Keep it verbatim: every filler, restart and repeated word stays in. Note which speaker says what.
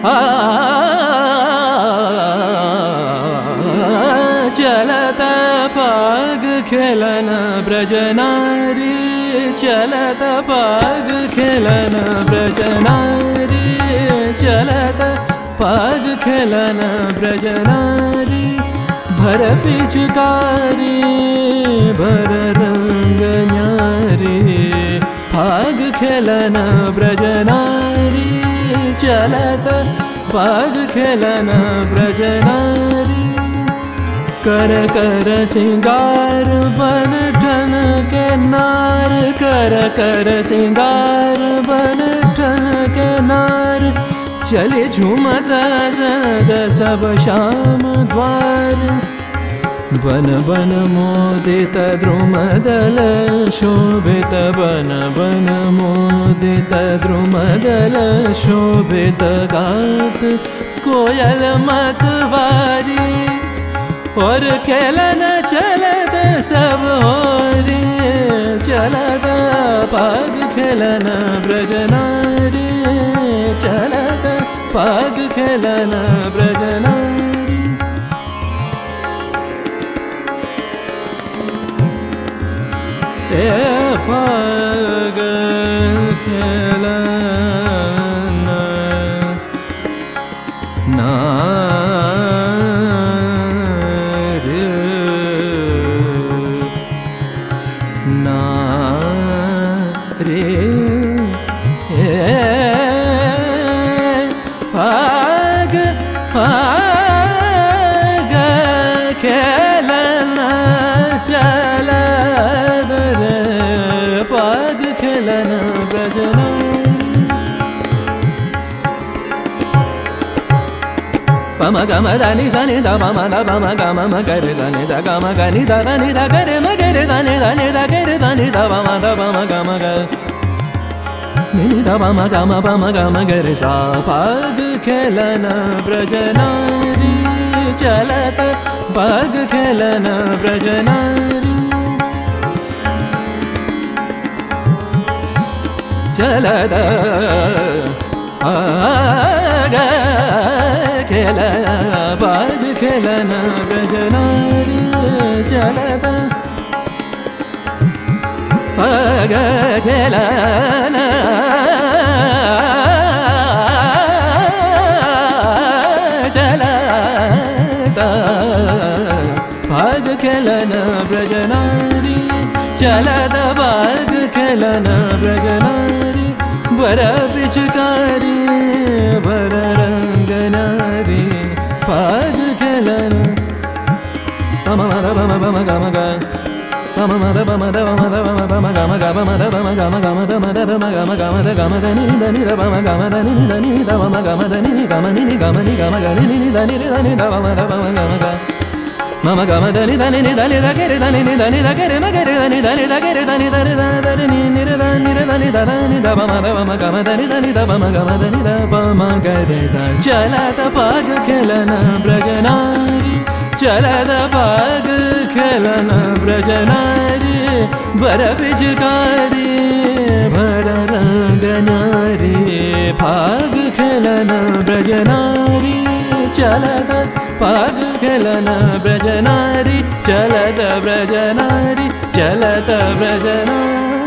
Speaker 1: चलत पग खेलन ब्रज नारी, चलत पग खेलन ब्रज नारी, चलत पग खेलन ब्रज नारी। भर पिचकारी भर रंग न्यारी, पग खेलन ब्रज नारी, चलत पग खेलन ब्रज नारी। कर कर सिंगार बन ठन के नार, कर कर सिंगार बन ठन के नार। चले झूमत सद सब श्याम द्वार, बन बन मोदित द्रुमदल शोभित, बन बन मोदित द्रुमदल शोभित। गात कोयल मतवारी, और खेलन चलत सब होरी, चलत पग खेलन ब्रज नारी, चलत पग खेलन ब्रज नारी। ते पग खेलन पग पग खेलन चलत रे, पग खेलन ब्रज नारी। पम गम धनि सनि ध पम ध पम गम म करे सनि ध गम गनि ध धनि ध करे म करे धनि धनि ध करे धनि ध पम ध पम गम ग नि ध पम गम पम गम करे सा। पग खेलन ब्रज नारी, चलत पग खेलन ब्रज नारी। चलत पग खेलन पग खेलन ब्रज नारी, चलत पग खेलन चलत पग खेलन ब्रज नारी, चलत पग खेलन ब्रज नारी। वर पिचकारी भर रंग नारी, पग खेलन पम मद पम पम गम ग पम मद पम द पम द पम पम गम ग पम द पम गम गम द मद द म गम गम द गम द नि द नि द पम गम द नि द नि द पम गम द नि नि गम नि नि गम नि गम ग नि नि द नि द नि द पम द पम गम ग मम गम द नि द नि द नि द के रे द नि नि द नि द के रे म के रे द नि द नि द के रे द नि द रे द द नि नि रे द नि रे द नि द द नि द पम द पम गम द नि द नि द पम गम द नि द पम ग रे सा। चलत पग खेलन ब्रज नारी, चलत पग खेलन ब्रज नारी। वर पिचकारी भर रंग नारी, पग खेलन ब्रज नारी, चलत पग खेलन ब्रज नारी, चलत ब्रज नारी, चलत ब्रज नारी।